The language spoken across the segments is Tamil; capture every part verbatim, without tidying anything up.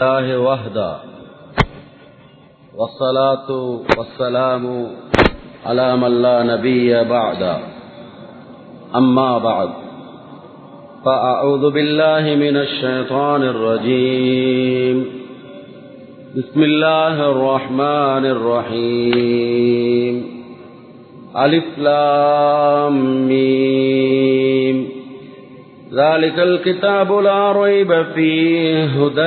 الله وحده والصلاة والسلام على من لا نبي بعده أما بعد فأعوذ بالله من الشيطان الرجيم بسم الله الرحمن الرحيم ألف لام ميم ذلك الكتاب لا ريب فيه هدى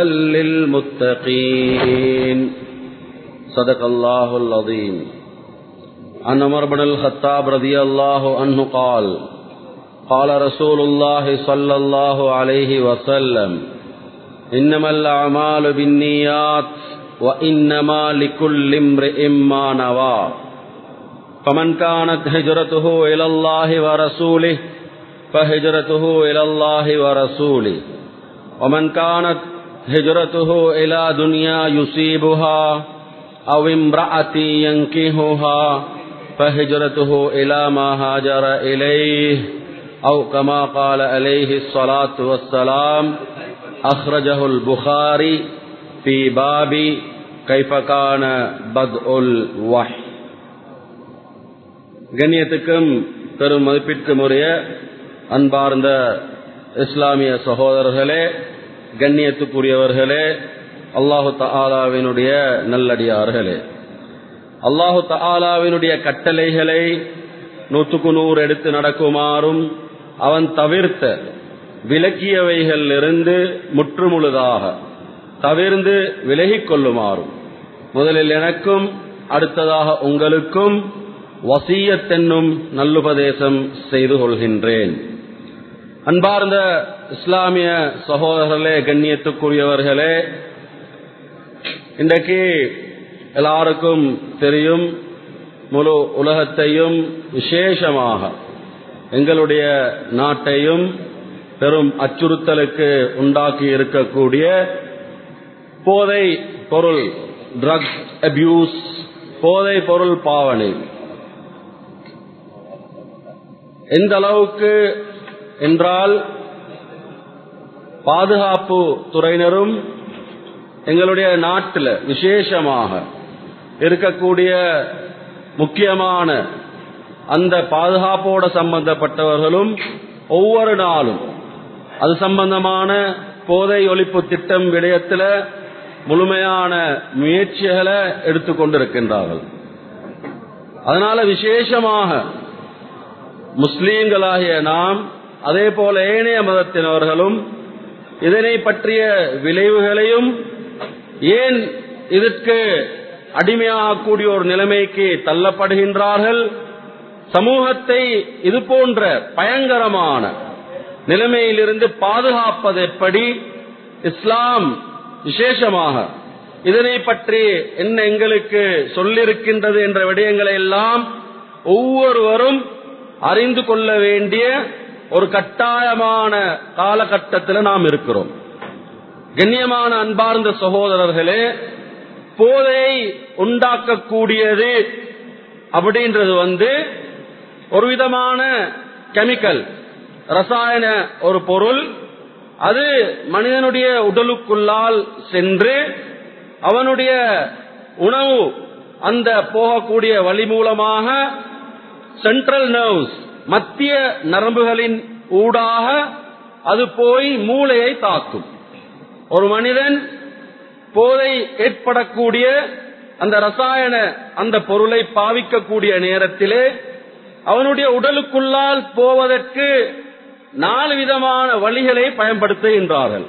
للمتقين صدق الله العظيم. عن عمر بن الخطاب رضي الله عنه قال قال رسول الله صلى الله عليه وسلم إنما الأعمال بالنيات وإنما لكل امرئ ما نوى فمن كانت هجرته إلى الله ورسوله فهجرته إلى الله ورسوله ومن كانت هجرته إلى دنيا يصيبها أو امرأة ينكحها فهجرته إلى ما هاجر إليه أو كما قال عليه الصلاة والسلام. أخرجه البخاري في باب كيف كان بدء الوحي. கண்ணியத்துக்கும் பெரும் மதிப்பிற்கும் உரிய அன்பார்ந்த இஸ்லாமிய சகோதரர்களே, கண்ணியத்துக்குரியவர்களே, அல்லாஹு தஆலாவினுடைய நல்லடியார்களே, அல்லாஹு தஆலாவினுடைய கட்டளைகளை நூற்றுக்கு நூறு எடுத்து நடக்குமாறும் அவன் தவிர்த்த விலக்கியவைகளிலிருந்து முற்றுமுழுதாக தவிர்ந்து விலகிக் கொள்ளுமாறும் முதலில் எனக்கும் அடுத்ததாக உங்களுக்கும் வசியத் என்னும் நல்லுபதேசம் செய்து கொள்கின்றேன். அன்பார்ந்த இஸ்லாமிய சகோதரர்களே, கண்ணியத்துக்குரியவர்களே, இன்றைக்கு எல்லாருக்கும் தெரியும், முழு உலகத்தையும் விசேஷமாக எங்களுடைய நாட்டையும் பெரும் அச்சுறுத்தலுக்கு உண்டாக்கி இருக்கக்கூடிய போதை பொருள், ட்ரக்ஸ் அபியூஸ், போதை பொருள் பாவனை எந்த அளவுக்கு என்றால் பாதுகாப்பு துறையினரும் எங்களுடைய நாட்டில் விசேஷமாக இருக்கக்கூடிய முக்கியமான அந்த பாதுகாப்போட சம்பந்தப்பட்டவர்களும் ஒவ்வொரு நாளும் அது சம்பந்தமான போதை ஒழிப்பு திட்டம் விடயத்தில் முழுமையான முயற்சிகளை எடுத்துக்கொண்டிருக்கின்றார்கள். அதனால விசேஷமாக முஸ்லீம்களாகிய நாம், அதே போல ஏனைய மதத்தினவர்களும் இதனை பற்றிய விளைவுகளையும், ஏன் இதற்கு அடிமையாகக்கூடிய ஒரு நிலைமைக்கு தள்ளப்படுகின்றார்கள், சமூகத்தை இது போன்ற பயங்கரமான நிலைமையிலிருந்து பாதுகாப்பது எப்படி, இஸ்லாம் விசேஷமாக இதனை பற்றி என்ன எங்களுக்கு சொல்லிருக்கின்றது என்ற விடயங்களை எல்லாம் ஒவ்வொருவரும் அறிந்து கொள்ள வேண்டிய ஒரு கட்டாயமான காலகட்டத்தில் நாம் இருக்கிறோம். கண்ணியமான அன்பார்ந்த சகோதரர்களே, போதையை உண்டாக்கக்கூடியது அப்படின்றது வந்து ஒரு விதமான கெமிக்கல், ரசாயன ஒரு பொருள். அது மனிதனுடைய உடலுக்குள்ளால் சென்று அவனுடைய உணவு அந்த போகக்கூடிய வழி மூலமாக சென்ட்ரல் நர்வ்ஸ், மத்திய நரம்புகளின் ஊடாக அது போய் மூளையை தாக்கும். ஒரு மனிதன் போதை ஏற்படக்கூடிய அந்த ரசாயன அந்த பொருளை பாவிக்கக்கூடிய நேரத்திலே அவனுடைய உடலுக்குள்ளால் போவதற்கு நாலு விதமான வழிகளை பயன்படுத்துகின்றார்கள்.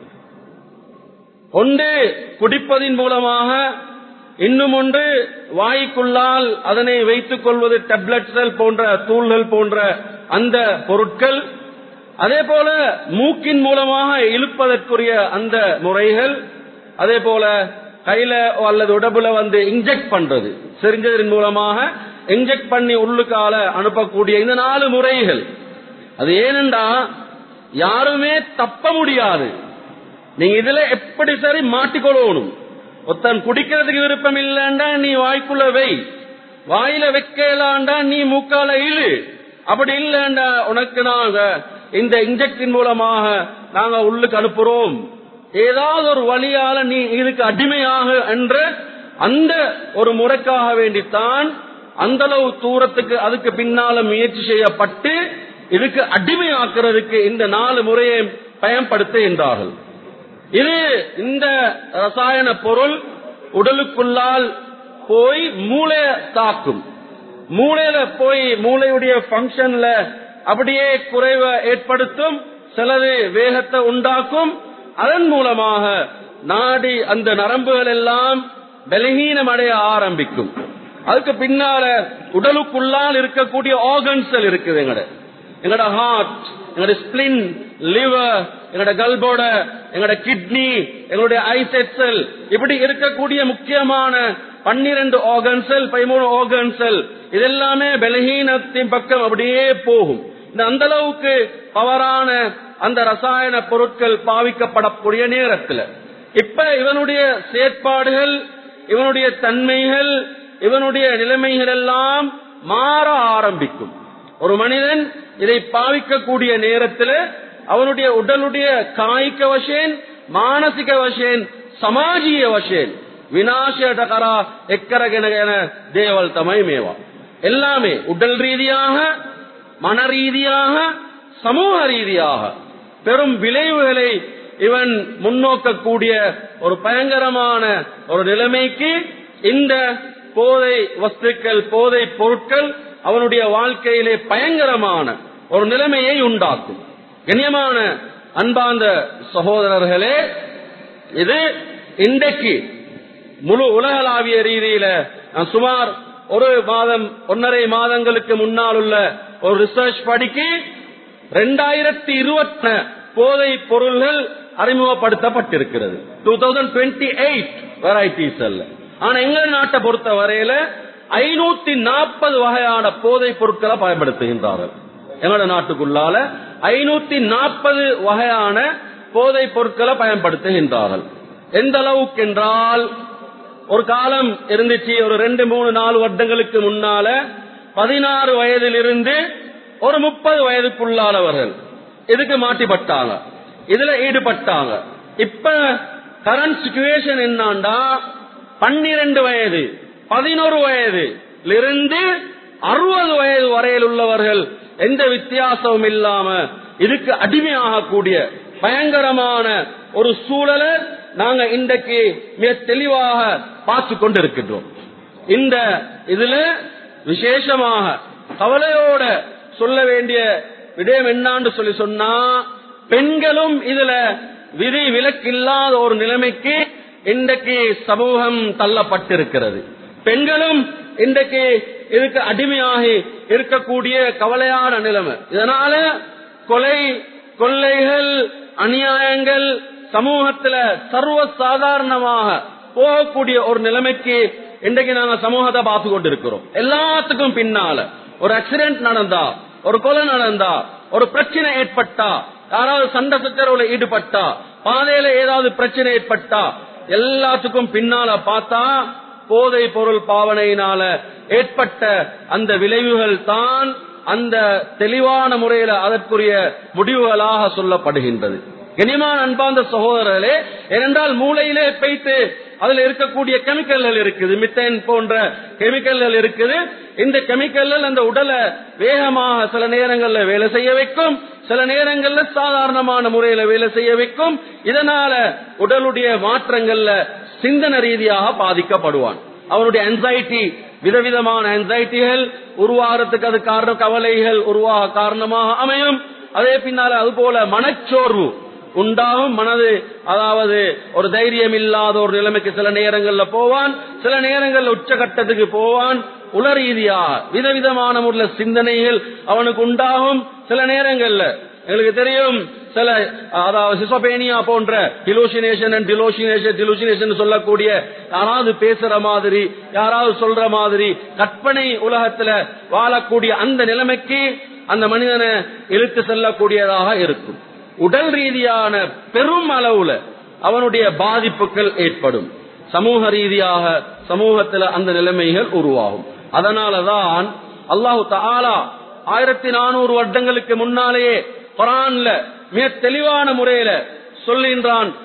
ஒன்று குடிப்பதின் மூலமாக, இன்னும் ஒன்று வாய்க்குள்ளால் அதனை வைத்துக் கொள்வது, டேப்லெட்கள் போன்ற தூள்கள் போன்ற அந்த பொருட்கள். அதே போல மூக்கின் மூலமாக இழுப்பதற்குரிய அந்த முறைகள், அதே போல கையில அல்லது உடம்புல வந்து இன்ஜெக்ட் பண்றது, செரிஞ்சதன் மூலமாக இன்ஜெக்ட் பண்ணி உள்ளுக்கால அனுப்பக்கூடிய இந்த நாலு முறைகள். அது ஏனென்றா யாருமே தப்ப முடியாது. நீங்க இதுல எப்படி சரி மாட்டிக்கொள்ளணும். ஒருத்தன் குடிக்கிறதுக்கு விருப்பம் இல்லைண்டா நீ வாய்க்குள்ள வை, வாயில வைக்கலாண்டா நீ மூக்கால இழு, அப்படி இல்லைண்டா உனக்கு நாங்க இந்த இன்ஜெக்ஷன் மூலமாக நாங்க உள்ளுக்கு அனுப்புறோம் ஏதாவது ஒரு வழியால நீ இதுக்கு அடிமையாக என்ற அந்த ஒரு முறைக்காக வேண்டித்தான் அந்த அளவு தூரத்துக்கு அதுக்கு பின்னால முயற்சி செய்யப்பட்டு இதுக்கு அடிமையாக்குறதுக்கு இந்த நாலு முறையை பயன்படுத்துகின்றார்கள். இது இந்த ரசாயன பொருள் உடலுக்குள்ளால் போய் மூளையை தாக்கும். மூளையில போய் மூளையுடைய பங்கன்ல அப்படியே குறைவை ஏற்படுத்தும், சிலது வேகத்தை உண்டாக்கும். அதன் மூலமாக நாடி அந்த நரம்புகள் எல்லாம் பலகீனம் அடைய ஆரம்பிக்கும். அதுக்கு பின்னால உடலுக்குள்ளால் இருக்கக்கூடிய ஆர்கன்ஸ் இருக்குது. எங்கட எங்கட ஹார்ட், எங்கட ஸ்பிளின், லிவர், எங்கட கல்போட, எங்கட கிட்னி, எங்களுடைய ஐசெட் செல், இப்படி இருக்கக்கூடிய முக்கியமான பன்னிரண்டு ஆர்கன்சல் பதிமூணு ஆர்கன்சல் இதெல்லாமே பலகீனத்தின் பக்கம் அப்படியே போகும். இந்த அந்த அளவுக்கு பவரான அந்த ரசாயன பொருட்கள் பாவிக்கப்படக்கூடிய நேரத்தில் இப்ப இவனுடைய செயற்பாடுகள், இவனுடைய தன்மைகள், இவனுடைய நிலைமைகள் எல்லாம் மாற ஆரம்பிக்கும். ஒரு மனிதன் இதை பாவிக்கக்கூடிய நேரத்தில் அவனுடைய உடலுடைய காய்க வசேன், மானசிக வசேன், சமாஜிய வசேன் விநாசகரா எக்கரகென தேவல் தமை மேவா எல்லாமே உடல் ரீதியாக, மன ரீதியாக, சமூக ரீதியாக பெரும் விளைவுகளை இவன் முன்னோக்கக்கூடிய ஒரு பயங்கரமான ஒரு நிலைமைக்கு இந்த போதை வஸ்துக்கள், போதை பொருட்கள் அவனுடைய வாழ்க்கையிலே பயங்கரமான ஒரு நிலைமையை உண்டாக்கும். கண்ணியமான அன்பார்ந்த சகோதரர்களே, இது இன்றைக்கு முழு உலகளாவிய ரீதியில சுமார் ஒரு மாதம் ஒன்னரை மாதங்களுக்கு முன்னால் உள்ள ஒரு ரிசர்ச் படிக்கு இரண்டாயிரத்தி இருபத்தி போதை பொருள்கள் அறிமுகப்படுத்தப்பட்டிருக்கிறது. Two thousand twenty eight varieties அல்ல. ஆனா எங்கள் நாட்டை பொறுத்த வரையில ஐநூத்தி நாற்பது வகையான போதை பொருட்களை பயன்படுத்துகின்றார்கள். எங்களோட நாட்டுக்குள்ளால ஐநூத்தி நாற்பது வகையான போதை பொருட்களை பயன்படுத்துகின்றார்கள். எந்த அளவுக்கு என்றால், ஒரு காலம் இருந்துச்சு, ஒரு ரெண்டு மூணு நாலு வருடங்களுக்கு முன்னால பதினாறு வயதிலிருந்து ஒரு முப்பது வயதுக்குள்ளானவர்கள் இதுக்கு மாட்டிப்பட்டாங்க, இதுல ஈடுபட்டாங்க. இப்ப கரண்ட் சிச்சுவேஷன் என்னண்டா, பன்னிரண்டு வயது பதினோரு வயதிலிருந்து அறுபது வயது வரையில் உள்ளவர்கள் எந்த வித்தியாசமும் இல்லாம இதுக்கு அடிமையாகக்கூடிய பயங்கரமான ஒரு சூழலை நாங்க இன்றைக்கு மிக தெளிவாக பார்த்து கொண்டிருக்கின்றோம். இந்த இதுல விசேஷமாக கவலையோட சொல்ல வேண்டிய விடயம் என்னான்னு சொல்லி சொன்னா, பெண்களும் இதுல விதி விலக்கில்லாத ஒரு நிலைமைக்கு இன்றைக்கு சமூகம் தள்ளப்பட்டிருக்கிறது. பெண்களும் இன்றைக்கு இதுக்கு அடிமையாகி இருக்கக்கூடிய கவலையான நிலைமை. இதனால கொலை, கொள்ளைகள், அநியாயங்கள் சமூகத்துல சர்வ சாதாரணமாக போகக்கூடிய ஒரு நிலைமைக்கு இன்றைக்கு நாங்க சமூகத்தை பார்த்து கொண்டிருக்கிறோம். எல்லாத்துக்கும் பின்னால ஒரு ஆக்சிடென்ட் நடந்தா, ஒரு கொலை நடந்தா, ஒரு பிரச்சனை ஏற்பட்டா, யாராவது சண்டை சச்சரவுல ஈடுபட்டா, பாதையில ஏதாவது பிரச்சனை ஏற்பட்டா, எல்லாத்துக்கும் பின்னால பார்த்தா போதை பொருள் பாவனையினால ஏற்பட்ட அந்த விளைவுகள் தான் அந்த தெளிவான முறையில அதற்குரிய முடிவுகளாக சொல்லப்படுகின்றது. கனிமான அன்பார்ந்த சகோதரர்களே, ஏனென்றால் மூளையிலே பைத்து அதுல இருக்கக்கூடிய கெமிக்கல்கள் இருக்குது, மித்தேன் போன்ற கெமிக்கல்கள் இருக்குது. இந்த கெமிக்கல்கள் அந்த உடலை வேகமாக சில நேரங்கள்ல வேலை செய்ய வைக்கும், சில நேரங்கள்ல சாதாரணமான முறையில வேலை செய்ய வைக்கும். இதனால உடலுடைய மாற்றங்கள்ல சிந்தனை ரீதியாக பாதிக்கப்படுவான். அவனுடைய ஆன்சைட்டி, விதவிதமான ஆன்சைட்டிகள் உருவாகிறதுக்கு அது காரணம், கவலைகள் உருவாக காரணமாக அமையும். அதே பின்னால அது போல மனச்சோர்வு உண்டாகும். மனது அதாவது ஒரு தைரியம் இல்லாத ஒரு நிலைமைக்கு சில நேரங்கள்ல போவான், சில நேரங்கள்ல உச்சகட்டத்துக்கு போவான். உள ரீதியாக விதவிதமான முறையில் சிந்தனைகள் அவனுக்கு உண்டாகும். சில நேரங்கள்ல எங்களுக்கு தெரியும், சில அதாவது சிசோபேனியா போன்ற டிலூசினேஷன் அண்ட் டிலூசினேஷன் டிலூசினேஷன் சொல்லக்கூடிய யாராவது பேசுற மாதிரி, யாராவது சொல்ற மாதிரி கற்பனை உலகத்துல வாழக்கூடிய அந்த நிலைமைக்கு அந்த மனிதனை இழுத்து செல்லக்கூடியதாக இருக்கும். உடல் ரீதியான பெரும் அளவுல அவனுடைய பாதிப்புகள் ஏற்படும். சமூக ரீதியாக சமூகத்தில் அந்த நிலைமைகள் உருவாகும். அதனாலதான் அல்லாஹு தஆலா ஆயிரத்தி நானூறு வருடங்களுக்கு முன்னாலேயே குர்ஆன்ல மிக தெளிவான முறையில சொல்கின்றான்,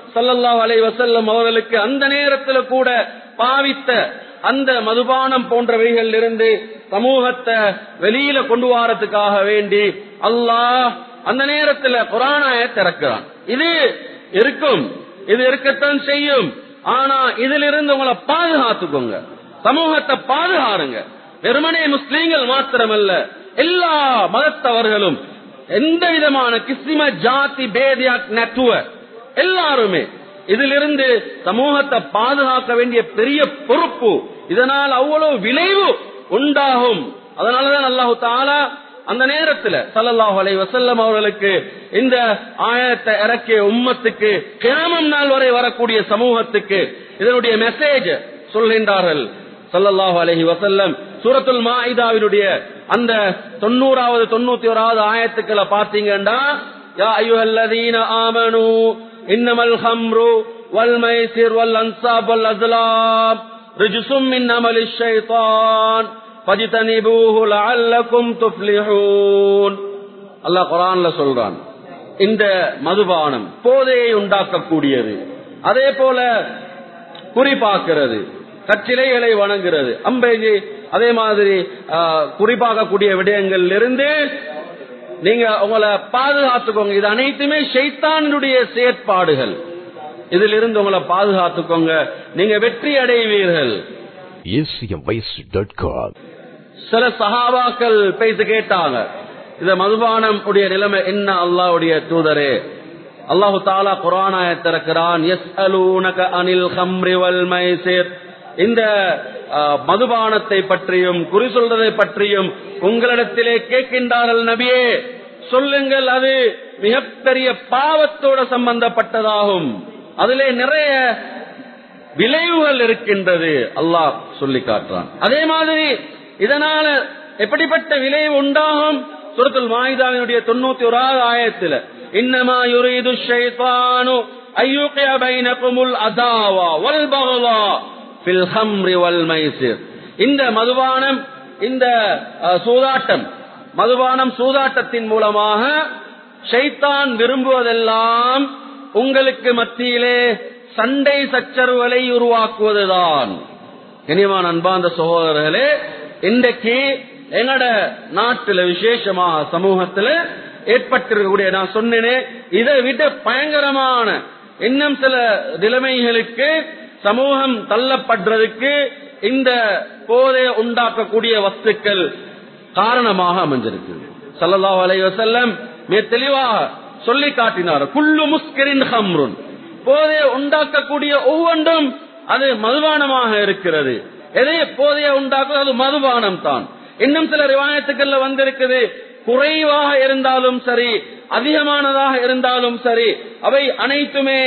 ஸல்லல்லாஹு அலைஹி வஸல்லம் அவர்களுக்கு அந்த நேரத்தில் கூட பாவித்த அந்த மதுபானம் போன்றவைகள் இருந்து சமூகத்தை வெளியில கொண்டு வரதுக்காக வேண்டி அல்லாஹ் அந்த நேரத்தில் குர்ஆன் ஆயத்தை இறக்குறான். இது இருக்கும், இது இருக்கத்தான் செய்யும். ஆனா இதிலிருந்து உங்களை பாதுகாத்துக்கோங்க, சமூகத்தை பாதுகாருங்க. வெறுமனே முஸ்லீம்கள் மாத்திரமல்ல, எல்லா மதத்தவர்களும், எந்த விதமான கிஸ்ம ஜாதி பேதியா நட்டுவ எல்லாருமே இதிலிருந்து சமூகத்தை பாதுகாக்க வேண்டிய பெரிய பொறுப்பு. இதனால் அவ்வளவு விளைவு உண்டாகும். அதனாலதான் அல்லாஹு தஆலா அந்த நேரத்தில் ஸல்லல்லாஹு அலைஹி வஸல்லம் அவர்களுக்கு இந்த ஆயத்தை இறக்கிய உம்மத்துக்கு, கியாமம் நாள் வரை வரக்கூடிய சமூகத்துக்கு இதனுடைய மெசேஜ் சொல்கின்றார்கள். ஸல்லல்லாஹு அலைஹி வஸல்லம் சூரத்துல் மாஇதாவினுடைய அந்த தொண்ணூறாவது தொண்ணூத்தி ஓராவது ஆயத்துக்களை பார்த்தீங்கன்னா, யா அய்யுஹல்லதீன ஆமனூ இன்னமல் ஹம்ரு வல் மைசிர் வல் அன்சாப் வல் அஸ்லாம் ரிஜ்சும் மின் அமலிஷ் ஷைத்தான் ஃபஜ்தனிபூஹு லஅல்லகும் துஃப்லிஹூன். அல்லாஹ் குர்ஆன்ல சொல்றான், இந்த மதுபானம் போதையை உண்டாக்கக்கூடியது, அதே போல குறிப்பாக்குறது, கச்சிலைகளை வணங்குறது, அம்பேஜி, அதே மாதிரி குறிப்பாக்கக்கூடிய விடயங்கள் இருந்து நீங்க உங்களை பாதுகாத்துக்கோங்க. இது அனைத்துமே ஷைத்தானுடைய செயற்பாடுகள். இதிலிருந்து உங்களை பாதுகாத்துக்கோங்க, நீங்க வெற்றி அடைவீர்கள். சில சஹாபாக்கள் பேசி கேட்டாங்க, இந்த மதுபானம் உடைய நிலைமை என்ன அல்லாஹ்வுடைய தூதரே? அல்லாஹு தஆலா குர்ஆன் ஆயத்தை இறக்குறான், யஸ்அலூனக அனில் ஹம்ரி வல் மைசிர். இந்த மதுபானத்தை பற்றியும் குறி சொல்றதை பற்றியும் உங்களிடத்திலே கேட்கின்றார்கள் நபியே, சொல்லுங்கள், அது மிகப்பெரிய பாவத்தோட சம்பந்தப்பட்டதாகும், அதிலே நிறைய விளைவுகள் இருக்கின்றது அல்லாஹ் சொல்லி காட்டுறான். அதே மாதிரி இதனால எப்படிப்பட்ட விளைவு உண்டாகும்? சூரத்துல் மாஇதாவினுடைய தொண்ணூத்தி ஓராவது ஆயத்தில், இன்னமா யுரீது ஷைத்தானு அய்யுகிய பைனகுமுல் அதாவா வல் பகலா ஃபில் ஹம்ரி வல் மைசிர். இந்த மதுபானம், இந்த சூதாட்டம், மதுபானம் சூதாட்டத்தின் மூலமாக ஷைத்தான் விரும்புவதெல்லாம் உங்களுக்கு மத்தியிலே சண்டை சச்சரவுகளை உருவாக்குவதுதான். கனிவான அன்பார்ந்த சகோதரர்களே, இன்றைக்கு எங்கட நாட்டில் விசேஷமாக சமூகத்தில் ஏற்பட்டிருக்கக்கூடிய, நான் சொன்னேனே, இதை விட பயங்கரமான இன்னும் சில நிலைமைகளுக்கு சமூகம் தள்ளப்படுறதுக்கு இந்த போதை உண்டாக்கக்கூடிய வஸ்துக்கள் காரணமாக அமைஞ்சிருக்கு. ஸல்லல்லாஹு அலைஹி வஸல்லம் மிக தெளிவாக சொல்லி காட்டினார், குல்லு முஸ்கிரின் ஹம்ருன். போதையை உண்டாக்கக்கூடிய ஒவ்வொன்றும் அது மதுபானமாக இருக்கிறது. எதை போதையை உண்டாக்குவது? அது மதுபானம் தான். இன்னும் சில ரிவாயத்துக்கள்ல வந்திருக்குது, குறைவாக இருந்தாலும் சரி, அதிகமானதாக இருந்தாலும் சரி, அவை அனைத்துமே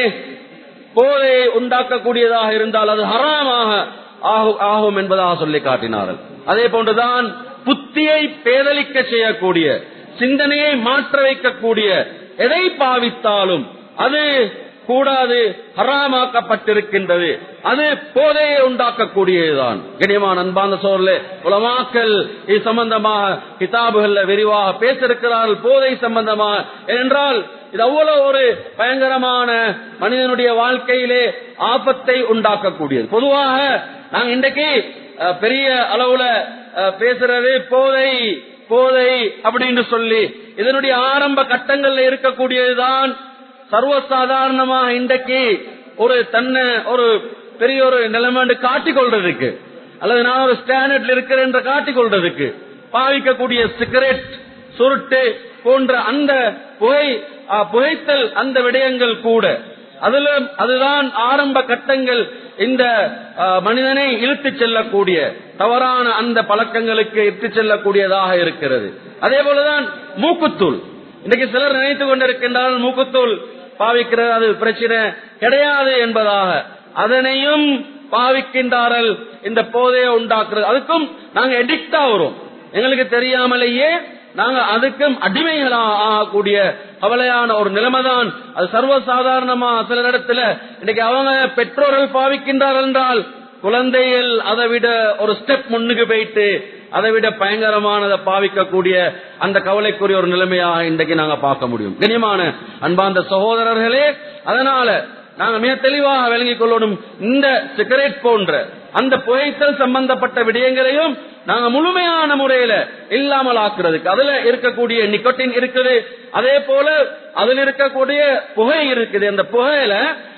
போதையை உண்டாக்கக்கூடியதாக இருந்தால் அது ஹராமாக ஆகும் என்பதாக சொல்லி காட்டினார்கள். அதே போன்றுதான் புத்தியை பேதலிக்க செய்யக்கூடிய, சிந்தனையை மாற்ற வைக்கக்கூடிய எதை பாவித்தாலும் அது கூடாது, ஹராமாக்கப்பட்டிருக்கின்றது. அது போதையை உண்டாக்கக்கூடியதுதான். கண்ணியமான அன்பான சோழர்களே, உலமாக்கள் இது சம்பந்தமாக கிதாபுகள்ல விரிவாக பேசியிருக்கிறார்கள், போதை சம்பந்தமாக. ஏனென்றால் இது அவ்வளவு ஒரு பயங்கரமான மனிதனுடைய வாழ்க்கையிலே ஆபத்தை உண்டாக்கக்கூடியது. பொதுவாக நாங்க இன்றைக்கு பெரிய அளவுல பேசுறது போதை போதை அப்படின்னு சொல்லி, இதனுடைய ஆரம்ப கட்டங்கள்ல இருக்கக்கூடியதுதான் சர்வசாதாரணமாக இன்றைக்கு ஒரு தன்னை ஒரு பெரிய ஒரு நிலைமை காட்டிக்கொள்றதுக்கு, அல்லது நான் ஒரு ஸ்டாண்டர்ட்ல இருக்கிறேன் என்று காட்டிக்கொள்றதுக்கு பாவிக்கக்கூடிய சிகரெட், சுருட்டு போன்ற அந்த புகை புகைத்தல் அந்த விடயங்கள் கூட, அதுல அதுதான் ஆரம்ப கட்டங்கள் இந்த மனிதனை இழுத்து செல்லக்கூடிய தவறான அந்த பழக்கங்களுக்கு இட்டு செல்லக்கூடியதாக இருக்கிறது. அதே போலதான் மூக்குத்தூள். இன்றைக்கு சிலர் நினைத்துக் கொண்டிருக்கின்றார்கள் மூக்குத்தூள் பாவிக்கிறது அது பிரச்சனை கிடையாது என்பதாக. அதனையும் பாவிக்கின்றார்கள், இந்த போதையை உண்டாக்குறது. அதுக்கும் நாங்க எடிக்ட் ஆகிறோம், எங்களுக்கு தெரியாமலேயே நாங்க அதுக்கும் அடிமைகளாக ஆகக்கூடிய கவலையான ஒரு நிலைமைதான் அது. சர்வசாதாரணமா சில இடத்துல இன்னைக்கு அவங்க பெற்றோர்கள் பாவிக்கின்றார்கள் என்றால் குழந்தைகள் அதை விட ஒரு ஸ்டெப் முன்னுக்கு போயிட்டு அதை விட பயங்கரமானதை பாவிக்கக்கூடிய அந்த கவலைக்குரிய ஒரு நிலைமையாக இன்றைக்கு நாங்க பார்க்க முடியும். கனியமான அன்பார்ந்த சகோதரர்களே, அதனால நாங்க மிக தெளிவாக விளங்கிக் கொள்ளணும். இந்த சிகரெட் போன்ற அந்த புகைத்தல் சம்பந்தப்பட்ட விடயங்களையும் நாங்க முழுமையான முறையில இல்லாமல் ஆக்குறதுக்கு அதுல இருக்கக்கூடிய நிக்கோட்டின் இருக்குது, அதே போல அதுல இருக்கக்கூடிய புகை இருக்குது. அந்த புகையில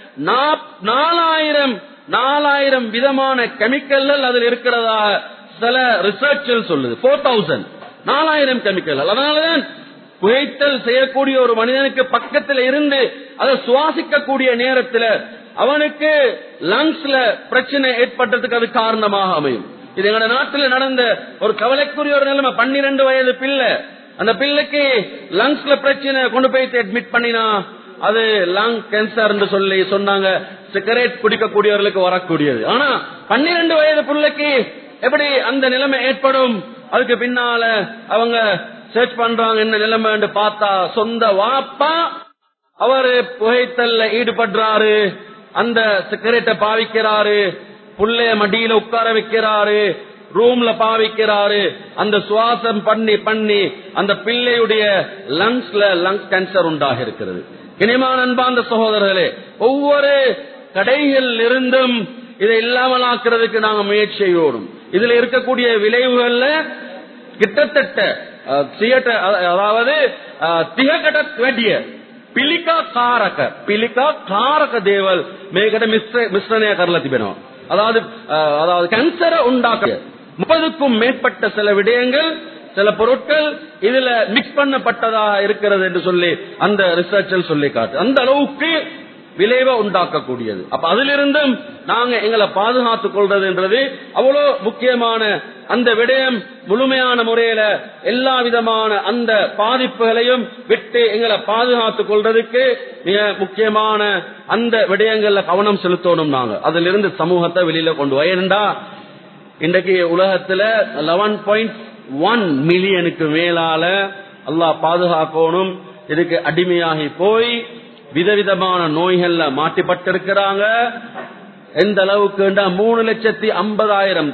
நாலாயிரம் நாலாயிரம் விதமான கெமிக்கல்கள் அதில் இருக்கிறதா சில ரிசர்ச் சொல்லுது. போர் தௌசண்ட் நாலாயிரம் கெமிக்கல். அதனாலதான் புகைத்தல் செய்யக்கூடிய ஒரு மனிதனுக்கு பக்கத்தில் இருந்து அதை சுவாசிக்கக்கூடிய நேரத்தில் அவனுக்கு லங்ஸ்ல பிரச்சனை ஏற்பட்டதுக்கு அது காரணமாக அமையும். இது எங்க நாட்டில் நடந்த ஒரு கவலைக்குரிய ஒரு நிலைமை. பன்னிரண்டு வயது பிள்ளை, அந்த பிள்ளைக்கு லங்ஸ்ல பிரச்சனை, கொண்டு போய் அட்மிட் பண்ணினா அது லங் கேன்சர் என்று சொல்லி சொன்னாங்க. சிகரெட் குடிக்கக்கூடியவர்களுக்கு வரக்கூடியது. ஆனா பன்னிரண்டு வயது பிள்ளைக்கு எப்படி அந்த நிலைமை ஏற்படும்? அதுக்கு பின்னால அவங்க சர்ச் பண்றாங்க என்ன நிலைமை என்று பார்த்தா சொந்த வாப்பா அவரு புகைத்தல்ல ஈடுபடுறாரு, அந்த சிகரெட்டை பாவிக்கிறாரு, புள்ளைய மடியில உட்கார வைக்கிறாரு, ரூம்ல பாவிக்கிறாரு, அந்த சுவாசம் பண்ணி பண்ணி அந்த பிள்ளையுடைய லங்ஸ்ல லங் கேன்சர் உண்டாக இருக்கிறது. இனிமான அன்பார்ந்த சகோதரர்களே, ஒவ்வொரு கடைகள் இருந்தும் இதை இல்லாமல் ஆக்குறதுக்கு நாங்க முயற்சி செய்வோம். இதுல இருக்கக்கூடிய விளைவுகள்ல கிட்டத்தட்ட அதாவது திககட வெடிய පිළිකා කාරක පිළිකා කාරක දේවල් මේකට මිශ්‍රණය කරලා තිබෙනවා. அதாவது அதாவது கேன்சரை உண்டாக்க முப்பதுக்கும் மேற்பட்ட சில விடயங்கள் சில பொருட்கள் இதுல மிக்ஸ் பண்ணப்பட்டதாக இருக்கிறது என்று சொல்லி அந்த ரிசர்ச்சில் சொல்லி காட்டு. அந்த அளவுக்கு விளைவை உண்டாக்கக்கூடியது. அப்ப அதிலிருந்தும் நாங்க எங்களை பாதுகாத்துக் கொள்றதுன்றது அவ்வளவு முக்கியமான அந்த விடயம். முழுமையான முறையில எல்லா விதமான அந்த பாதிப்புகளையும் விட்டு எங்களை பாதுகாத்துக் கொள்றதுக்கு மிக முக்கியமான அந்த விடயங்கள்ல கவனம் செலுத்தணும். நாங்க அதிலிருந்து சமூகத்தை வெளியில கொண்டு வயண்டா இன்றைக்கு உலகத்துல லெவன் பாயிண்ட் ஒன் மில்லியனுக்கு மேலால அல்லாஹ் பாதுகாக்கணும். இதுக்கு அடிமையாகி போய் விதவிதமான நோய்கள்ல மாட்டிப்பட்டிருக்கிறாங்க. எந்த அளவுக்கு மூணு லட்சத்தி ஐம்பதாயிரம்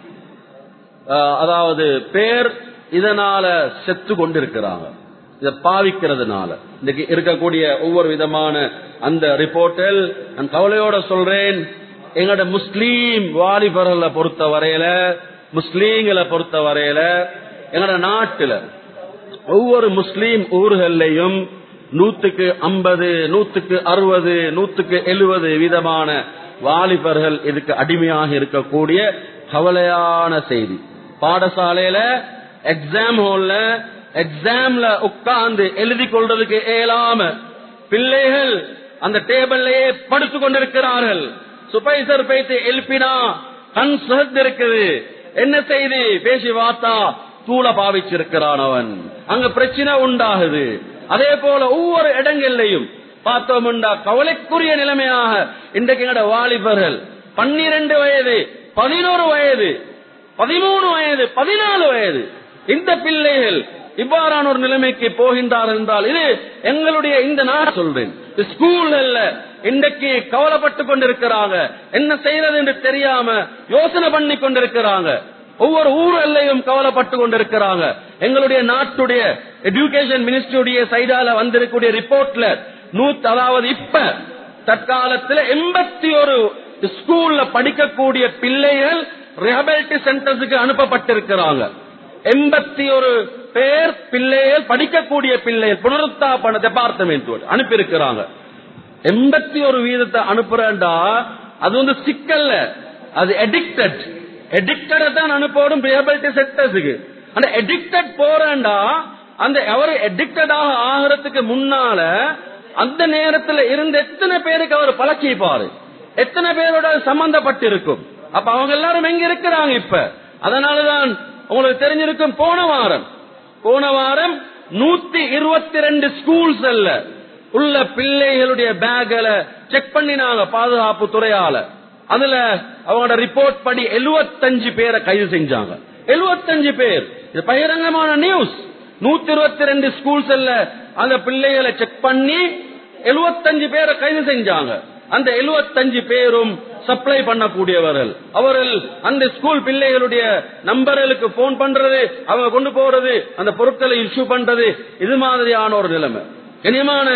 அதாவது பேர் இதனால செத்து கொண்டிருக்கிறாங்க. இதை பாவிக்கிறதுனால இன்னைக்கு இருக்கக்கூடிய ஒவ்வொரு விதமான அந்த ரிப்போர்ட்டில் நான் கவலையோட சொல்றேன், எங்களோட முஸ்லீம் வாலிபர்களை பொறுத்த வரையில, முஸ்லீம்களை பொறுத்த வரையில எங்களோட நாட்டுல ஒவ்வொரு முஸ்லீம் ஊர்களையும் நூத்துக்கு ஐம்பது நூத்துக்கு அறுபது நூத்துக்கு எழுபது விதமான வாலிபர்கள் இதுக்கு அடிமையாக இருக்கக்கூடிய கவலையான செய்தி. பாடசாலையில எக்ஸாம் ஹால்ல எக்ஸாம்ல உட்கார்ந்து எழுதி கொள்றதுக்கு இயலாம பிள்ளைகள் அந்த டேபிள்லயே படுத்து கொண்டிருக்கிறார்கள். சுபைசர் பேசி எழுப்பினா கண் சுகத்து இருக்குது. என்ன செய்தி பேசி வார்த்தா தூள பாவிச்சிருக்கிறான் அவன். அங்க பிரச்சனை உண்டாகுது. அதே போல ஒவ்வொரு இடங்கள்லையும் பார்த்தோம்டா கவலைக்குரிய நிலைமையாக இன்றைக்கு எங்கட வாலிபர்கள் பன்னிரண்டு வயது பதினோரு வயது பதிமூணு வயது பதினாலு வயது இந்த பிள்ளைகள் இவ்வாறான ஒரு நிலைமைக்கு போகின்றார்கள் என்றால் இது எங்களுடைய இந்த நாடு சொல்றேன் ஸ்கூல்ல இன்றைக்கு கவலைப்பட்டுக் கொண்டிருக்கிறாங்க. என்ன செய்யறது என்று தெரியாம யோசனை பண்ணி கொண்டிருக்கிறாங்க. ஒவ்வொரு ஊரெல்லையும் கவலைப்பட்டு கொண்டிருக்கிறாங்க. எங்களுடைய நாட்டுடைய எஜுகேஷன் மினிஸ்ட்ரியுடைய சைடால வந்திருக்கூடிய ரிப்போர்ட்ல நூத்தி அதாவது இப்ப தற்காலத்தில் எண்பத்தி ஒரு ஸ்கூல்ல படிக்கக்கூடிய பிள்ளைகள் ரிஹபிலிட்டி சென்டர்ஸுக்கு அனுப்பப்பட்டிருக்கிறாங்க. எண்பத்தி ஒரு பேர் பிள்ளைகள் படிக்கக்கூடிய பிள்ளைகள் புனருத்தாபன டிபார்ட்மெண்ட் அனுப்பி இருக்கிறாங்க. எண்பத்தி ஒரு வீதத்தை அனுப்புறா அது வந்து சிக்கல்ல, அது அடிக்டட் அடிக்டட தான் அனுப்போடும் ரிஹபிலிட்டி சென்டர்ஸுக்கு. அந்த அடிக்டட் போறா அந்த அவர் அடிக்டடாக ஆகிறதுக்கு முன்னால அந்த நேரத்தில் இருந்து எத்தனை பேருக்கு அவர் பழக்கிப்பாரு, எத்தனை பேரோட சம்பந்தப்பட்டிருக்கும். அப்ப அவங்க எல்லாரும் எங்க இருக்கிறாங்க இப்ப? அதனாலதான் உங்களுக்கு தெரிஞ்சிருக்கும் போன வாரம் போன வாரம் நூத்தி இருபத்தி ரெண்டு ஸ்கூல்ஸ் உள்ள பிள்ளைகளுடைய பேக்களை செக் பண்ணினாங்க பாதுகாப்பு துறையால. அதுல அவங்களோட ரிப்போர்ட் படி எழுபத்தஞ்சு பேரை கைது செஞ்சாங்க. எழுபத்தஞ்சு பேர், இது பகிரங்கமான நியூஸ். நூத்தி இருபத்தி ரெண்டு ஸ்கூல்ஸ் அந்த பிள்ளைகளை செக் பண்ணி எழுபத்தஞ்சு பேரை கைது செஞ்சாங்க. அந்த எழுபத்தஞ்சு பேரும் சப்ளை பண்ணக்கூடியவர்கள். அவர்கள் அந்த ஸ்கூல் பிள்ளைகளுடைய நம்பர்களுக்கு போன் பண்றது, அவங்க கொண்டு போறது, அந்த பொருட்களை இஷ்யூ பண்றது, இது மாதிரியான ஒரு நிலைமை. கனியமான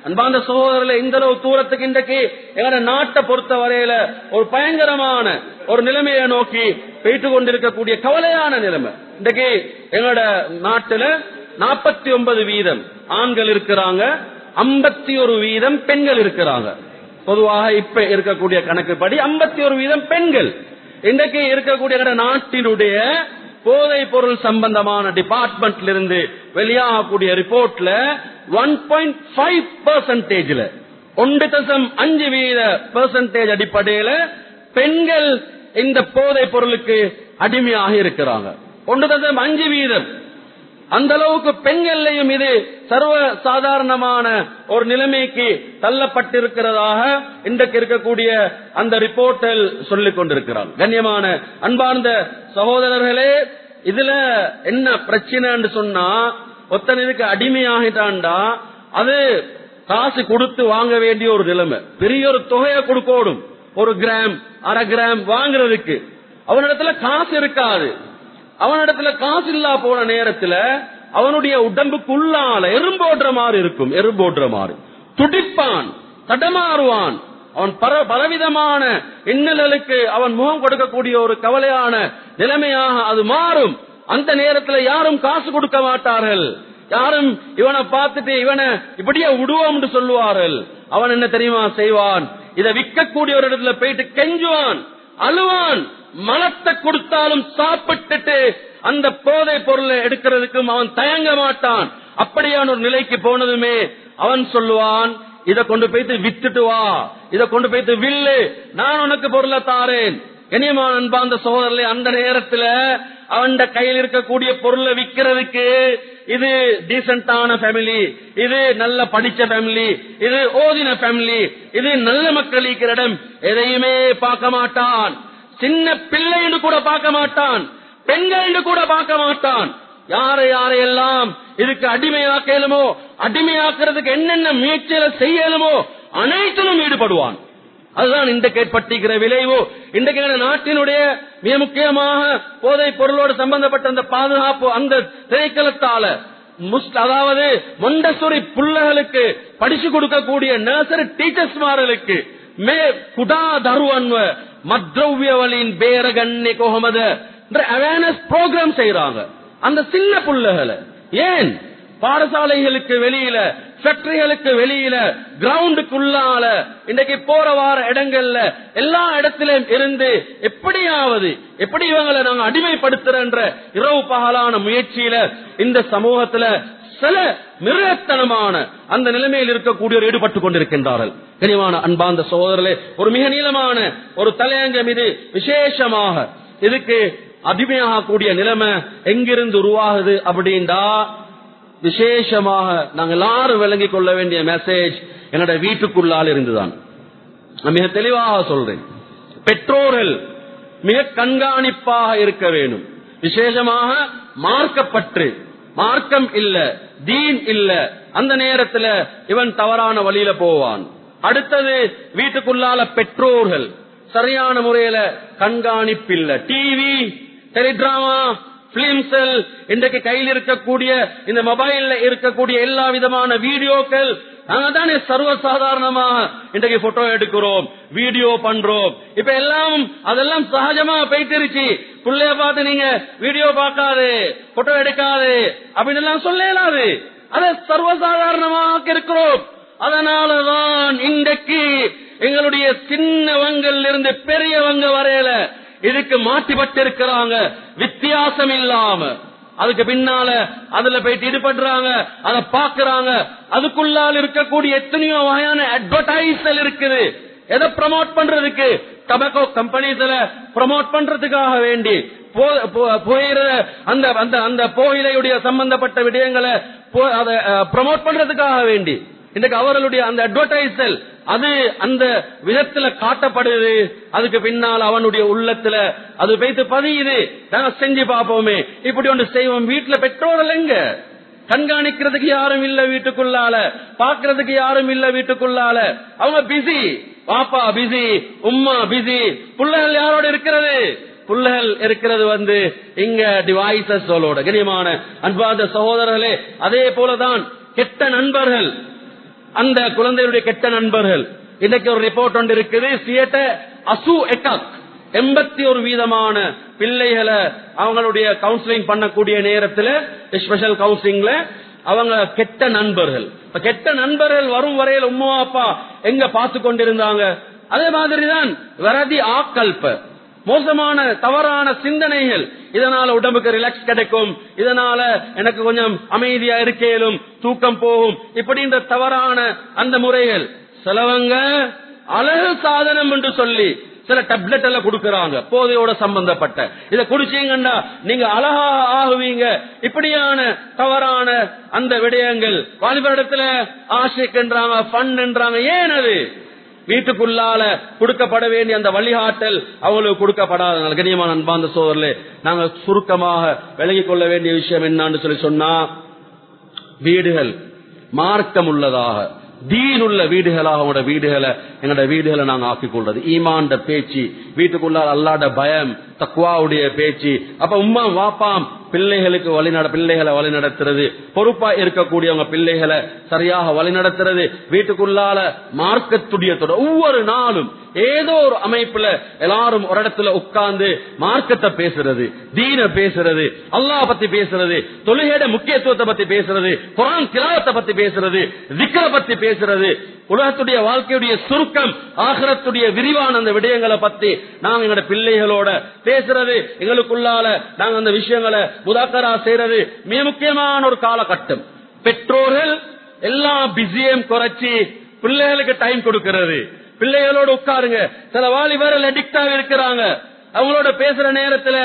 அன்பார்ந்த சகோதரர்களே, இந்த அளவு தூரத்துக்கு இன்றைக்கு எங்களோட நாட்டை பொறுத்த வரையில ஒரு பயங்கரமான ஒரு நிலைமையை நோக்கி போயிட்டு கொண்டிருக்கக்கூடிய கவலையான நிலைமை. இன்றைக்கு எங்களோட நாட்டுல நாற்பத்தி ஒன்பது வீதம் ஆண்கள் இருக்கிறாங்க, ஐம்பத்தி ஒரு வீதம் பெண்கள் இருக்கிறாங்க. பொதுவாக இப்ப இருக்கக்கூடிய கணக்குப்படி ஐம்பத்தி ஒரு வீதம் பெண்கள். இன்றைக்கு இருக்கக்கூடிய நாட்டினுடைய போதை பொருள் சம்பந்தமான டிபார்ட்மெண்ட்ல இருந்து வெளியாகக்கூடிய ரிப்போர்ட்ல ஒன் பாயிண்ட் ஃபைவ் பெர்சன்டேஜ்ல ஒன்று தசம் அஞ்சு வீத பெர்சன்டேஜ் அடிப்படையில பெண்கள் இந்த போதை பொருளுக்கு அடிமையாக இருக்கிறாங்க. ஒன்று தசம் அஞ்சு வீதம். அந்த அளவுக்கு பெண்களையும் இது சர்வ சாதாரணமான ஒரு நிலைமைக்கு தள்ளப்பட்டிருக்கிறதாக இன்றைக்கு இருக்கக்கூடிய அந்த ரிப்போர்ட்டில் சொல்லிக் கொண்டிருக்கிறார். கண்ணியமான அன்பார்ந்த சகோதரர்களே, இதுல என்ன பிரச்சனைன்னு சொன்னா, ஒத்தனுக்கு அடிமையாகிட்டான்டா அது காசு கொடுத்து வாங்க வேண்டிய ஒரு நிலைமை. பெரிய ஒரு தொகையை கொடுக்கணும், ஒரு கிராம் அரை கிராம் வாங்குறதுக்கு. அவனிடத்துல காசு இருக்காது. அவனிடத்துல காசு இல்லா போன நேரத்துல அவனுடைய உடம்புக்குள்ளால எறும்போடுற மாதிரி இருக்கும். எறும்போடுற மாதிரி துடிப்பான், தடமாறுவான். அவன் பல பலவிதமான இன்னல்களுக்கு அவன் முகம் கொடுக்கக்கூடிய ஒரு கவலையான நிலைமையாக அது மாறும். அந்த நேரத்துல யாரும் காசு கொடுக்க மாட்டார்கள். யாரும் இவனை பார்த்துட்டு இவனை இப்படியே விடுவோம் என்று சொல்லுவார்கள். அவன் என்ன தெரியுமா செய்வான்? இதை விற்கக்கூடிய ஒரு இடத்துல போயிட்டு கெஞ்சுவான், அழுவான். மலத்தை கொடுத்தாலும் சாப்பிட்டுட்டு அந்த போதை பொருளை எடுக்கிறதுக்கும் அவன் தயங்க மாட்டான். அப்படியான ஒரு நிலைக்கு போனதுமே அவன் சொல்லுவான், இதை கொண்டு போயிட்டு வித்துட்டு வா, இதை கொண்டு போயிட்டு வில்லு, நான் உனக்கு பொருளை தாரேன். கண்ணியமான அன்பார்ந்த சகோதரர்களே, அந்த நேரத்துல அவன் கையில் இருக்கக்கூடிய பொருளை விற்கிறதுக்கு இது டீசென்டான ஃபேமிலி, இது நல்ல படிச்ச ஃபேமிலி, இது ஓதின ஃபேமிலி, இது நல்ல மக்கள் இருக்கிற இடம், எதையுமே பார்க்க மாட்டான். சின்ன பிள்ளைன்னு கூட பார்க்க மாட்டான், பெண்கள் கூட பார்க்க மாட்டான். யாரை யாரையெல்லாம் இதுக்கு அடிமையாக்கலுமோ, அடிமையாக்குறதுக்கு என்னென்ன முயற்சிகளை செய்யலுமோ அனைத்திலும் ஈடுபடுவான். அதுதான் இன்றைக்கு ஏற்பட்டிருக்கிற விளைவு. இன்றைக்கு நாட்டினுடைய மிக முக்கியமாக போதை பொருளோடு சம்பந்தப்பட்ட அந்த பாதுகாப்பு அந்த திணைக்களத்தால அதாவது மொண்டசொரி புள்ளகளுக்கு படிச்சு கொடுக்கக்கூடிய நர்சரி டீச்சர்ஸ்மார்களுக்கு மே குடா தருவன்வ மத்ரவ்யவலின் பேரகண்ணி கோஹமத அவேர்னஸ் ப்ரோக்ராம் செய்யறாங்க. அந்த சின்ன புள்ளகளை ஏன் பாடசாலைகளுக்கு வெளியில, ஃபேக்டரிகளுக்கு வெளியில, கிரவுண்டுக்குள்ளால, இன்றைக்கு போற வார இடங்கள்ல எல்லா இடத்திலும் இருந்து எப்படியாவது எப்படி இவங்களை நாங்க அடிமைப்படுத்துற இரவு பகலான முயற்சியில இந்த சமூகத்துல சில மிருகத்தனமான அந்த நிலைமையில் இருக்கக்கூடியவர் ஈடுபட்டுக் கொண்டிருக்கின்றார்கள். கனிவான அன்பார்ந்த சகோதரர்களே, ஒரு மிக நீளமான ஒரு தலையங்கம் இது. விசேஷமாக இதுக்கு அடிமையாக கூடிய நிலைமை எங்கிருந்து உருவாகுது அப்படின்டா, விசேஷமாக நாங்கள் எல்லாரும் விளங்கிக் கொள்ள வேண்டிய மெசேஜ் என்னோட வீட்டுக்குள்ளால் இருந்துதான். நான் மிக தெளிவாக சொல்றேன், பெற்றோர்கள் மிக கண்காணிப்பாக இருக்க வேண்டும். விசேஷமாக மார்க்கப்பற்று, மார்க்கம் இல்ல, தீன் இல்ல, அந்த நேரத்தில் இவன் தவறான வழியில போவான். அடுத்தது வீட்டுக்குள்ளால பெற்றோர்கள் சரியான முறையில கண்காணிப்பு இல்ல. டிவி, டெலிடிராமா, பிலிம்சல், இன்றைக்கு கையில் இருக்கக்கூடிய இந்த மொபைல்ல இருக்கக்கூடிய எல்லா விதமான வீடியோக்கள், நாங்க தானே சர்வசாதாரணமாக இன்றைக்கு போட்டோ எடுக்கிறோம், வீடியோ பண்றோம். இப்ப எல்லாம் அதெல்லாம் சகஜமா போயிட்டு பிள்ளைய பார்த்து நீங்க வீடியோ பார்க்காது, போட்டோ எடுக்காது அப்படின்னு எல்லாம் சொல்லலாது. அதை சர்வசாதாரணமாக இருக்கிறோம். அதனாலதான் இன்றைக்கு எங்களுடைய சின்னவங்கள் இருந்து பெரியவங்க வரையில இதுக்கு மாட்டிப்பட்டு இருக்கிறாங்க. வித்தியாசம் இல்லாம அதுக்கு பின்னால அதுல போயிட்டு ஈடுபடுறாங்க, அதை பாக்குறாங்க. அதுக்குள்ளால் இருக்கக்கூடிய எத்தனையோ வகையான அட்வர்டைஸ்மெண்ட் இருக்குது. எதை ப்ரமோட் பண்றதுக்கு? டபாக்கோ கம்பெனிஸ்ல ப்ரமோட் பண்றதுக்காக வேண்டி, அந்த அந்த புகையிலையுடைய சம்பந்தப்பட்ட விடயங்களை ப்ரமோட் பண்றதுக்காக வேண்டி இன்றைக்கு அவர்களுடைய அந்த அட்வர்டைஸ்மெண்ட் அது அந்த விதத்துல காட்டப்படுது. அதுக்கு பின்னால் அவனுடைய உள்ளத்துல அது வைத்து பதியுது. நாங்க செஞ்சு பார்ப்போமே, இப்படி ஒன்று செய்வோம். வீட்டுல பெற்றோர்கள் எங்க? கண்காணிக்கிறதுக்கு யாரும் இல்ல, வீட்டுக்குள்ளால பாக்குறதுக்கு யாரும் இல்ல, வீட்டுக்குள்ளால அவங்க பிஸி. பாப்பா பிஸி, உம்மா பிஸி. பிள்ளைகள் யாரோட இருக்கிறது? பிள்ளைகள் இருக்கிறது வந்து இங்க டிவைசஸோட. கனியமான அன்பார்ந்த சகோதரர்களே, அதே போலதான் கெட்ட நண்பர்கள். அந்த குழந்தையுடைய கெட்ட நண்பர்கள். இன்னைக்கு ஒரு ரிப்போர்ட் ஒன்று இருக்குது, சியட்ட அசு எக்காக் எண்பத்தி ஒரு வீதமான பிள்ளைகளை அவங்களுடைய கவுன்சிலிங் பண்ணக்கூடிய நேரத்தில், ஸ்பெஷல் கவுன்சிலிங்ல அவங்க கெட்ட நண்பர்கள். கெட்ட நண்பர்கள் வரும் வரையில் உம்மா அப்பா எங்க பார்த்து கொண்டிருந்தாங்க. அதே மாதிரிதான் வரதி ஆக்கல்ப, மோசமான தவறான சிந்தனைகள். இதனால உடம்புக்கு ரிலாக்ஸ் கிடைக்கும், இதனால எனக்கு கொஞ்சம் அமைதியா இருக்கேலும், தூக்கம் போகும், இப்படின்ற தவறான அந்த முறைகள். சிலவங்க அழகு சாதனம் என்று சொல்லி சில டேப்லெட் எல்லாம் கொடுக்கறாங்க, போதையோட சம்பந்தப்பட்ட. இதை குடிச்சீங்கன்னா நீங்க அழகா ஆகுவீங்க. இப்படியான தவறான அந்த விடயங்கள் வாலிபரிடத்துல ஆசைக்குன்றாங்க, ஃபன் என்றாங்க. ஏன் அது வீட்டுக்குள்ளால கொடுக்கப்பட வேண்டிய அந்த வழிகாட்டல் அவங்களுக்கு கொடுக்கப்படாத கண்ணியமான அன்பார்ந்த சோதரர்களே, நாங்க சுருக்கமாக விலகிக் கொள்ள வேண்டிய விஷயம் என்னன்னு சொல்லி சொன்னா, வீடுகள் மார்க்கம் உள்ளதாக தீனுள்ள வீடுகளாக உங்களோட வீடுகளை எங்களோட வீடுகளை நாங்க ஆக்கிக் கொள்றது. ஈமான்ட பேச்சு வீட்டுக்குள்ளால், அல்லாட பயம், தக்வாவுடைய பேச்சு. அப்ப உம்மா வாப்பாம் பிள்ளைகளுக்கு வழிநட பிள்ளைகளை வழி நடத்துறது, பொறுப்பா இருக்கக்கூடியவங்க பிள்ளைகளை சரியாக வழி நடத்துறது, வீட்டுக்குள்ளால மார்க்கத்துடைய ஒவ்வொரு நாளும் ஏதோ ஒரு அமைப்புல எல்லாரும் ஒரு இடத்துல உட்கார்ந்து மார்க்கத்தை பேசுறது, தீன பேசுறது, அல்லாஹ் பத்தி பேசுறது, தொழுகையோட முக்கியத்துவத்தை பத்தி பேசுறது, குர்ஆன் திலாவத்தை பத்தி பேசுறது, திக்ர பத்தி பேசுறது, உலகத்துடைய வாழ்க்கையுடைய சுருக்கம், ஆகிரத்துடைய விரிவான அந்த விடயங்களை பத்தி நாங்க எங்களோட பிள்ளைகளோட பேசுறது, எங்களுக்குள்ளால நாங்க அந்த விஷயங்களை முதாக்கரா செய்யறது மிக முக்கியமான ஒரு காலகட்டம். பெற்றோர்கள் எல்லா பிஸியும் குறைச்சி பிள்ளைகளுக்கு டைம் கொடுக்கிறது. பிள்ளைகளோட உட்காருங்க. சில வாலிபர்கள் அடிக்டா இருக்கிறாங்க. அவங்களோட பேசுற நேரத்துல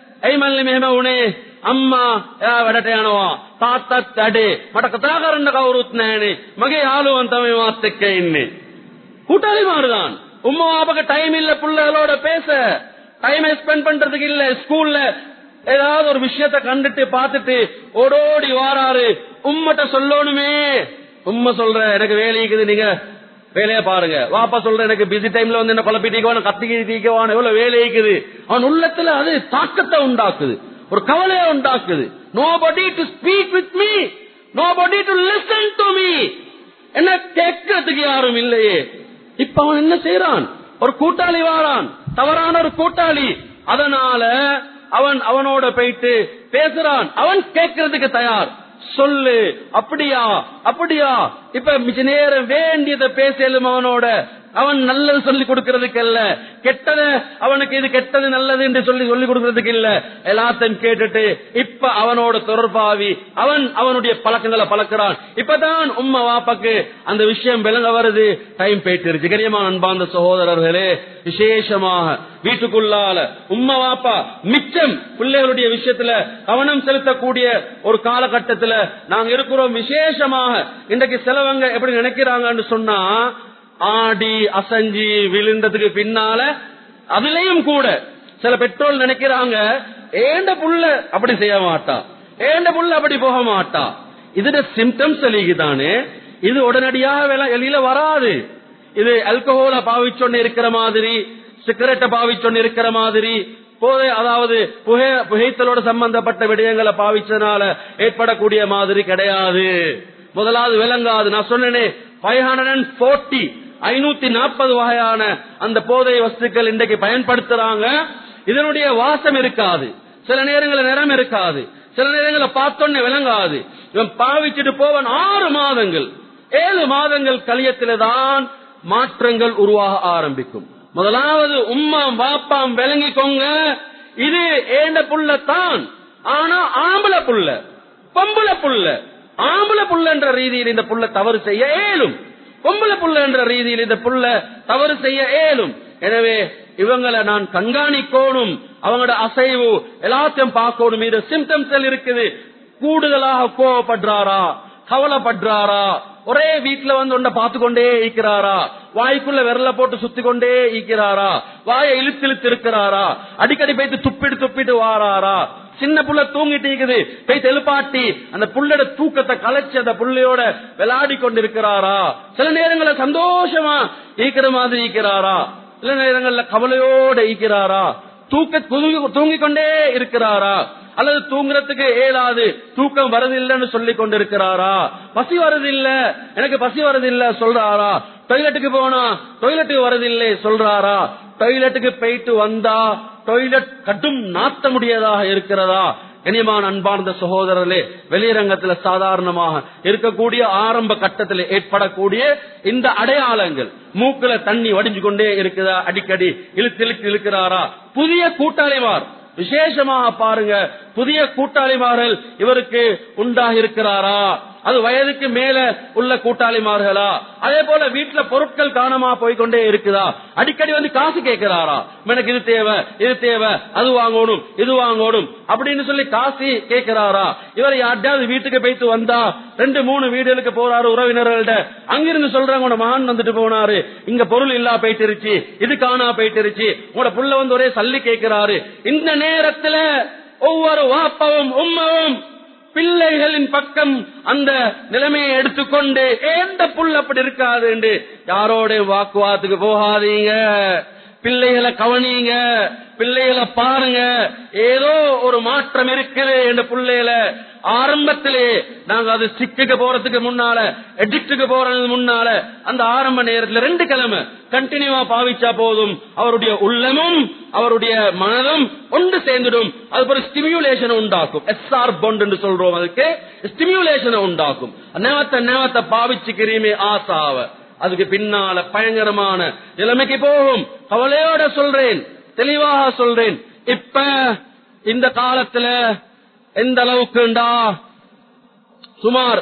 அம்மா වැඩටයනවා තාත්තත් වැඩේ මට කතා කරන්න කවුරුත් නැහැනේ මගේ යාළුවන් තමයි මාත් එක්ක ඉන්නේ. கூட்டாளி மாறுதான். உம்மா அப்பாக்கு டைம் இல்ல பிள்ளைகளோட பேச, டைம் ஸ்பெண்ட் பண்றதுக்கு இல்ல. ஸ்கூல்ல ஏதாவது ஒரு விஷயத்த கண்டுட்டு பார்த்துட்டு ஓடோடி வாராரு. உம்மட்ட சொல்லணுமே, உம்மா சொல்ற எனக்கு வேலைக்குது, நீங்க வேலைய பாருங்க. வாப்பா சொல்ற எனக்கு பிஸி டைம்ல வந்து என்ன குழப்பிட்டீக்குவான கத்திக்கிட்டீக்குவான எவ்வளவு வேலைக்குது. அவன் உள்ளத்துல அது தாக்கத்தை உண்டாக்குது, ஒரு கவலையை உண்டாக்குது. nobody to speak with me, nobody to listen to me, என்ன கேட்கறதுக்கு யாரும் இல்லையே. இப்ப அவன் என்ன செய்யறான்? ஒரு கூட்டாளி வாரான், தவறான ஒரு கூட்டாளி. அதனால அவன் அவனோட போயிட்டு பேசுறான். அவன் கேட்கறதுக்கு தயார். சொல்லு, அப்படியா அப்படியா, இப்ப மிச்ச நேரம் வேண்டியதை பேசலும் அவனோட. அவன் நல்லது சொல்லி கொடுக்கறதுக்கு இல்ல, கெட்டது அவனுக்கு இது கெட்டது நல்லது என்று சொல்லி சொல்லி கொடுக்கறதுக்கு இல்ல. எல்லாத்தையும் கேட்டுட்டு இப்ப அவனோட தொடர்பாவி அவன் அவனுடைய பழக்கங்களை பழக்கிறான். இப்பதான் உம்மா வாப்பாக்கு அந்த விஷயம் விளங்க வருது, டைம் போயிட்டு. கரியமான அன்பார்ந்த சகோதரர்களே, விசேஷமாக வீட்டுக்குள்ளால உம்மா வாப்பா மிச்சம் பிள்ளைகளுடைய விஷயத்துல கவனம் செலுத்தக்கூடிய ஒரு காலகட்டத்துல நாங்க இருக்கிறோம். விசேஷமாக இன்றைக்கு சிலவங்க எப்படி நினைக்கிறாங்கன்னு சொன்னா, ஆடி அசஞ்சி விழுந்ததுக்கு பின்னால அதுலயும் கூட சில பெற்றோர் நினைக்கிறாங்க, ஏண்ட புள்ள அப்படி செய்ய மாட்டா, ஏண்ட புள்ள அப்படி போக மாட்டா. இதுட சிம்டம்ஸ் தானே, இது உடனடியாக வெளியில வராது. இது ஆல்கஹால பாவிச்சொன்னு இருக்கிற மாதிரி, சிகரெட்டை பாவிச்சொன்னு இருக்கிற மாதிரி, போதை அதாவது புகை புகைத்தலோட சம்பந்தப்பட்ட விடயங்களை பாவிச்சனால ஏற்படக்கூடிய மாதிரி கிடையாது. முதலாவது விளங்காது. நான் சொன்னேனே ஃபைவ் ஹண்ட்ரட் அண்ட் போர்ட்டி ஐநூத்தி நாற்பது வகையான அந்த போதை வஸ்துக்கள் இன்றைக்கு பயன்படுத்துறாங்க. இதனுடைய வாசம் இருக்காது, சில நேரங்களில் நிறம் இருக்காது, சில நேரங்களில் பார்த்தோன்னே விளங்காது. இவன் பாவிச்சுட்டு போவன் ஆறு மாதங்கள் ஏழு மாதங்கள் கலியத்தில்தான் மாற்றங்கள் உருவாக ஆரம்பிக்கும். முதலாவது உம்மா பாப்பாம் விளங்கிக்கோங்க, இது ஏண்ட புள்ளத்தான். ஆனா ஆம்பளை புள்ள பொம்பளை புள்ள, ஆம்பளை புள்ள என்ற ரீதியில் இந்த புள்ள தவறு செய்ய ஏலும், பொம்பளை புள்ள என்ற ரீதியில் இந்த புள்ள தவறு செய்ய ஏலும். எனவே இவங்களை நான் கண்காணிக்கணும், அவங்களோட அசைவு எல்லாத்தையும் பார்க்கணும். இது சிம்டம்ஸ் இருக்குது. கூடுதலாக கோவப்படுறாரா, கவலைப்படுறாரா, ஒரே வீட்டுல வந்து ஒன்றை பார்த்து கொண்டே இருக்கிறாரா, வாய்க்குள்ள விரல போட்டு சுத்தி கொண்டே இருக்கிறாரா, வாயை இழுத்து இழுத்து இருக்கிறாரா, அடிக்கடி போயிட்டு துப்பிட்டு துப்பிட்டு வாராரா, சின்ன புள்ள தூங்கிட்டு இருக்குது போய் தெளிப்பாட்டி அந்த புள்ளோட தூக்கத்தை கலைச்சு அந்த புள்ளையோட விளையாடி கொண்டிருக்கிறாரா, சில நேரங்களில் சந்தோஷமா ஈக்கிற மாதிரி ஈக்கிறாரா, சில நேரங்களில் கவலையோட ஈக்கிறாரா, தூக்க தூங்கிக் கொண்டே இருக்கிறாரா, அல்லது தூங்குறதுக்கு ஏலாது, தூக்கம் வருதில்லைன்னு சொல்லி கொண்டிருக்கிறாரா? பசி வருதில்ல, எனக்கு பசி வருதில்ல சொல்றாரா? டாய்லெட்டுக்கு போனா டாய்லெட்டுக்கு வருதில்லை சொல்றாரா? டாய்லெட்டுக்கு போயிட்டு வந்தா டாய்லெட் கடும் நாத்த முடியதாக இருக்கிறதா? கனியமான அன்பார்ந்த சகோதரர்களே, வெளிரங்கத்தில் சாதாரணமாக இருக்கக்கூடிய ஆரம்ப கட்டத்தில் ஏற்படக்கூடிய இந்த அடையாளங்கள், மூக்குல தண்ணி வடிஞ்சு கொண்டே இருக்குதா, அடிக்கடி இழுத்து இழுத்து இழுக்கிறாரா, புதிய கூட்டாளிமார் விசேஷமாக பாருங்க, புதிய கூட்டாளிமார்கள் இவருக்கு உண்டாக இருக்கிறாரா, அது வயதுக்கு மேல உள்ள கூட்டாளிமார்களா, அதே போல வீட்டுல பொருட்கள் காணாம போய்கொண்டே இருக்குதா, அடிக்கடி வந்து காசு கேட்கிறாரா, எனக்கு இது தேவை இது தேவை, அது வாங்கணும் இது வாங்கணும் அப்படின்னு சொல்லி காசு கேட்கிறாரா? இவர் யார்ட்டாவது வீட்டுக்கு போயிட்டு வந்தா ரெண்டு மூணு வீடுகளுக்கு போறாரு உறவினர்கள்ட, அங்கிருந்து சொல்றாங்க உங்களோட மகன் வந்துட்டு போனாரு, இங்க பொருள் இல்லா போயிட்டு, இது காணா போயிட்டு, உங்களோட புள்ள வந்து ஒரே சல்லி கேட்கிறாரு. இந்த நேரத்துல ஒவ்வொரு வாப்பாவும் உம்மாவும் பிள்ளைகளின் பக்கம் அந்த நிலைமையை எடுத்துக்கொண்டு எந்த புல் அப்படி இருக்காது என்று யாரோட வாக்குவாதத்துக்கு போகாதீங்க. பிள்ளைகளை கவனிங்க, பிள்ளைகளை பாருங்க, ஏதோ ஒரு மாற்றம் இருக்குது என்ற பிள்ளைகளை ஆரம்பத்திலே நாங்க அது சிக்குக்கு போறதுக்கு முன்னால, எடிக்டுக்கு போறது முன்னால அந்த ஆரம்ப நேரத்தில் ரெண்டு கிழமை கண்டினியூவா பாவிச்சா போதும், அவருடைய உள்ளமும் அவருடைய மனதும் ஒன்று சேர்ந்துடும். அது ஒரு ஸ்டிமுலேஷன் உண்டாக்கும். எஸ்ஆர் பாண்ட் என்று சொல்றோம், அதுக்கு ஸ்டிமுலேஷன் உண்டாக்கும். நேவத்தை நேவத்தை பாவிச்சுக்கிறீமே ஆசாவ, அதுக்கு பின்னால பயங்கரமான நிலைமைக்கு போகும். கவலையோட சொல்றேன், தெளிவாக சொல்றேன். இப்ப இந்த காலத்துல எந்த அளவுக்குண்டா, சுமார்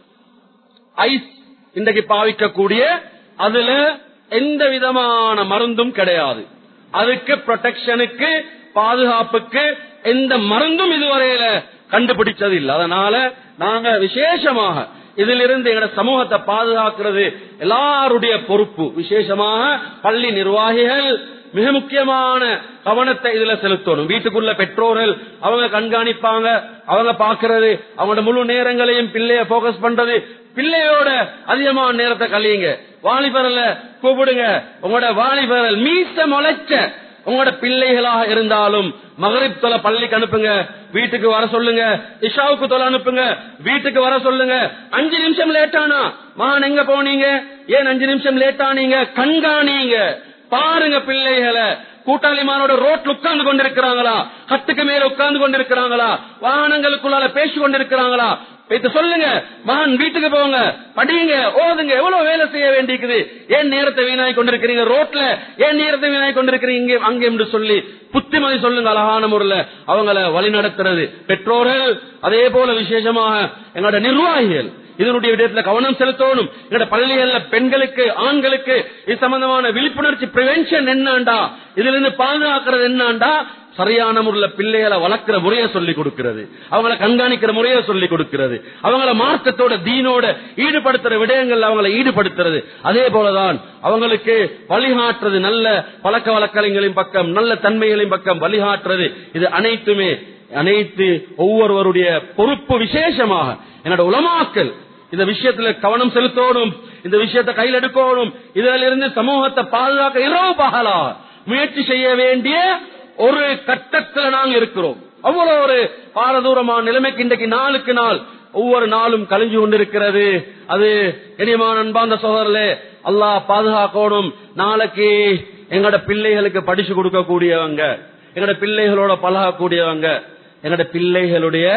ஐஸ் இன்றைக்கு பாவிக்கக்கூடிய அதுல எந்த விதமான மருந்தும் கிடையாது. அதுக்கு ப்ரொடெக்ஷனுக்கு, பாதுகாப்புக்கு எந்த மருந்தும் இதுவரையில கண்டுபிடிச்சது இல்லை. அதனால நாங்க விசேஷமாக இதிலிருந்து எங்க சமூகத்தை பாதுகாக்கிறது எல்லாருடைய பொறுப்பு. விசேஷமாக பள்ளி நிர்வாகிகள் மிக முக்கியமான கவனத்தை இதுல செலுத்தணும். வீட்டுக்குள்ள பெற்றோர்கள் அவங்க கண்காணிப்பாங்க, அவங்க பாக்குறது, அவங்களோட முழு நேரங்களையும் பிள்ளைய போக்கஸ் பண்றது, பிள்ளையோட அதிகமான நேரத்தை கழியுங்க. வாலிபரல கூப்பிடுங்க, உங்களோட வாலிபரல் மீச முளைச்ச உங்களோட பிள்ளைகளாக இருந்தாலும் மகரிப் தொலை பள்ளிக்கு அனுப்புங்க, வீட்டுக்கு வர சொல்லுங்க. இஷாவுக்கு தொலை அனுப்புங்க, வீட்டுக்கு வர சொல்லுங்க. அஞ்சு நிமிஷம் லேட்டானா மகன் எங்க போனீங்க, ஏன் அஞ்சு நிமிஷம் லேட்டானீங்க, கண்காணிங்க, பாருங்க பிள்ளைகளை. கூட்டாளிமாரோட ரோட்ல உட்கார்ந்து கொண்டிருக்கிறாங்களா, கட்டுக்கு மேல உட்கார்ந்து கொண்டிருக்கிறாங்களா, வாகனங்களுக்குள்ளால பேசி கொண்டிருக்கிறாங்களா, சொல்லுங்க. மகன் வீட்டுக்கு போங்க, படிங்க, ஓதுங்க. எவ்வளவு வேலை செய்ய வேண்டியிருக்குது, ஏன் நேரத்தை வீணாய் கொண்டிருக்கிறீங்க, ரோட்ல ஏன் நேரத்தை வீணாய் கொண்டிருக்கிறீங்க அங்கே என்று சொல்லி புத்திமதி சொல்லுங்க. அழகான முறையில் அவங்களை வழி நடத்துறது பெற்றோர்கள். அதே போல விசேஷமாக எங்களோட நிர்வாகிகள் இதனுடைய விடயத்துல கவனம் செலுத்தணும். எங்களோட பள்ளிகள்ல பெண்களுக்கு, ஆண்களுக்கு இது சம்பந்தமான விழிப்புணர்ச்சி பிரிவென்ஷன் என்னண்டா, இதுல இருந்து பாதுகாக்கிறது என்னண்டா, சரியான முறையில் பிள்ளைகளை வளர்க்கிற முறையை சொல்லிக் கொடுக்கிறது, அவங்களை கண்காணிக்கிற முறையை சொல்லிக் கொடுக்கிறது, அவங்கள மார்க்கத்தோட தீனோட ஈடுபடுத்துற விடயங்கள் அவங்களை ஈடுபடுத்துறது. அதே போலதான் அவங்களுக்கு வழிகாட்டுறது, நல்ல பழக்க வழக்கங்களின் பக்கம், நல்ல தன்மைகளின் பக்கம் வழிகாட்டுறது. இது அனைத்துமே அனைத்து ஒவ்வொருவருடைய பொறுப்பு. விசேஷமாக என்னோட உலமாக்கள் இந்த விஷயத்துல கவனம் செலுத்தணும், இந்த விஷயத்தை கையில் எடுக்கணும். இதில் இருந்து சமூகத்தை பாதுகாக்க இரவு பகலா முயற்சி செய்ய வேண்டிய ஒரு கட்டத்தில் நாங்கள் இருக்கிறோம். அவ்வளவு ஒரு பாரதூரமான நிலைமைக்கு இன்றைக்கு நாளுக்கு நாள் ஒவ்வொரு நாளும் கழிஞ்சு கொண்டிருக்கிறது. அது கனியமான அன்பார்ந்த சகோதரர்களே, அல்லாஹ் பாதுகாக்கணும். நாளைக்கு எங்கட பிள்ளைகளுக்கு படிச்சு கொடுக்கக்கூடியவங்க, எங்கட பிள்ளைகளோட பழகக்கூடியவங்க, எங்கட பிள்ளைகளுடைய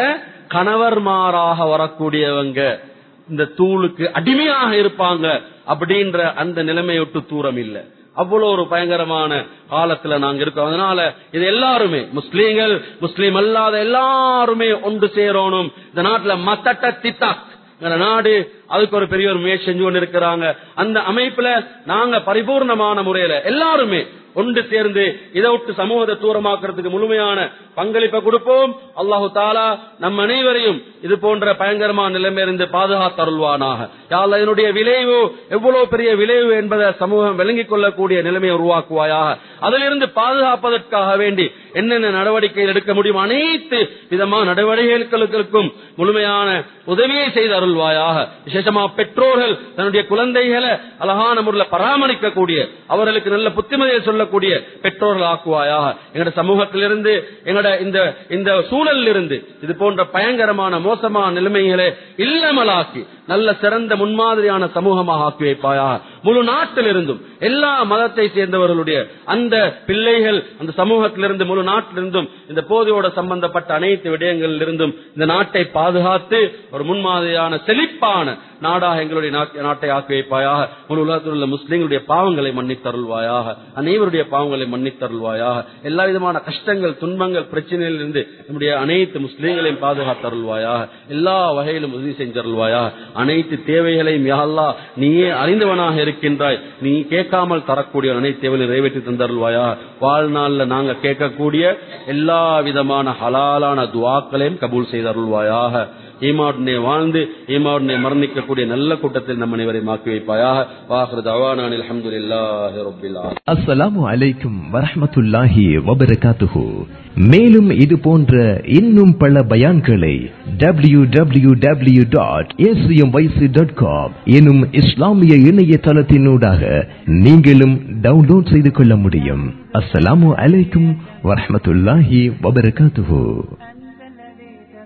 கணவர்மாராக வரக்கூடியவங்க இந்த தூளுக்கு அடிமையாக இருப்பாங்க அப்படின்ற அந்த நிலைமையொட்டு தூரம் இல்லை. அவ்வளவு ஒரு பயங்கரமான காலத்துல நாங்க இருக்கோம். அதனால இது எல்லாருமே முஸ்லீம்கள், முஸ்லீம் அல்லாத எல்லாருமே ஒன்று சேரணும். இந்த நாட்டுல மத்தட்ட தித்தா நாடு அதுக்கு ஒரு பெரிய ஒரு முயற்சி செஞ்சு கொண்டு இருக்கிறாங்க. அந்த அமைப்புல நாங்க பரிபூர்ணமான முறையில எல்லாருமே ஒன்று சேர்ந்து இதை விட்டு சமூகத்தை தூரமாக்குறதுக்கு முழுமையான பங்களிப்பை கொடுப்போம். அல்லாஹு தாலா நம் அனைவரையும் இது போன்ற பயங்கரமான நிலைமையிலிருந்து பாதுகாத்து அருள்வானாக. யா அல்லாஹ், இதனுடைய விளைவு எவ்வளவு பெரிய விளைவு என்பதை சமூகம் விளங்கிக் கொள்ளக்கூடிய நிலைமையை உருவாக்குவாயாக. அதிலிருந்து பாதுகாப்பதற்காக வேண்டி என்னென்ன நடவடிக்கைகள் எடுக்க முடியும் அனைத்து விதமான நடவடிக்கைகளுக்கும் முழுமையான உதவியை செய்து அருள்வாயாக. விசேஷமா பெற்றோர்கள் தன்னுடைய குழந்தைகளை அழகான முறையில் பராமரிக்கக்கூடிய, அவர்களுக்கு நல்ல புத்திமதியை சொல்ல கொள்ளக்கூடிய பெற்றோர்கள் ஆக்குவாயாக. எங்களுடைய சமூகத்திலிருந்து எங்களுடைய இந்த இந்த சூழலில் இருந்து இது போன்ற பயங்கரமான மோசமான நிலைமைகளை இல்லாமலாக்கி நல்ல சிறந்த முன்மாதிரியான சமூகமாக ஆக்கி வைப்பாயாக. முழு நாட்டிலிருந்தும் எல்லா மதத்தை சேர்ந்தவர்களுடைய அந்த பிள்ளைகள் அந்த சமூகத்திலிருந்து முழு நாட்டிலிருந்தும் இந்த போதையோட சம்பந்தப்பட்ட அனைத்து விடயங்களில் இருந்தும் இந்த நாட்டை பாதுகாத்து ஒரு முன்மாதிரியான செழிப்பான நாடாக எங்களுடைய நாட்டை ஆக்கி வைப்பாயாக. முழு உலகத்தில் உள்ள முஸ்லிம்களுடைய பாவங்களை மன்னித்தருள்வாயாக. அனைவருடைய பாவங்களை மன்னித்தருள்வாயாக. எல்லா விதமான கஷ்டங்கள் துன்பங்கள் பிரச்சனையில் இருந்து நம்முடைய அனைத்து முஸ்லிம்களையும் பாதுகாத்தருள்வாயாக. எல்லா வகையிலும் உதவி செஞ்சருள்வாயாக. அனைத்து தேவைகளையும் யா அல்லாஹ் நீயே அறிந்தவனாக இருக்கின்றாய். நீ கேட்காமல் தரக்கூடிய அனைத்து தேவைகளையும் நிறைவேற்றி தந்தருள்வாயாக. வாழ்நாள்ல நாங்க கேட்கக்கூடிய எல்லா விதமான ஹலாலான துஆக்களையும் கபூல் செய்தருள்வாயாக. ஈமாவுடனே வாழ்ந்து ஈமாவுடனே மரணிக்கக்கூடிய நல்ல கூட்டத்தில் நம்ம அனைவரை மாக்கி வைப்பாயாக. வாஹிரு தஅவானா அல்ஹம்துலில்லாஹி ரப்பில் ஆலமீன். அஸ்ஸலாமு அலைக்கும் வரஹ்மத்துல்லாஹி வபரகாத்துஹு. மேலும் இது போன்ற இன்னும் பல பயான்களை W W W dot A C M Y C dot com எனும் இஸ்லாமிய இணையதளத்தினூடாக நீங்களும் டவுன்லோட் செய்து கொள்ள முடியும். அஸ்ஸலாமு அலைக்கும் வரஹ்மத்துல்லாஹி வபரகாத்துஹு.